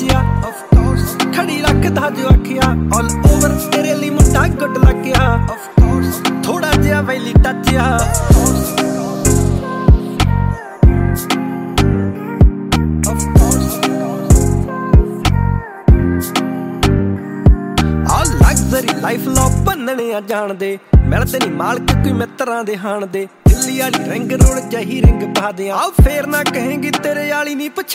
ਸੱਚਿਆ of course ਖੜੀ ਰੱਖਦਾ ਜੋ ਆਖਿਆ all over ਤੇਰੇ ਲਈ ਮੁੰਡਾ ਗੁੱਡ ਲੱਗਿਆ of course ਥੋੜਾ ਜਿਹਾ ਵੈਲੀ ਟੱਚਿਆ ਲਗਜ਼ਰੀ ਲਾਈਫ ਲੋ ਬੰਨਣੇ ਆ ਜਾਣਦੇ ਮਿਲਦੇ ਨੀ ਮਾਲਕ ਕੋਈ ਮਿੱਤਰਾਂ ਦੇ ਹਾਣ ਦੇ ਦਿੱਲੀ ਵਾਲੀ ਰਿੰਗ ਰੋਡ ਜਹੀ ਰਿੰਗ ਪਾ ਦਿਆਂ ਫੇਰ ਨਾ ਕਹੇਂਗੀ ਤੇਰੇ ਵਾਲੀ ਨੀ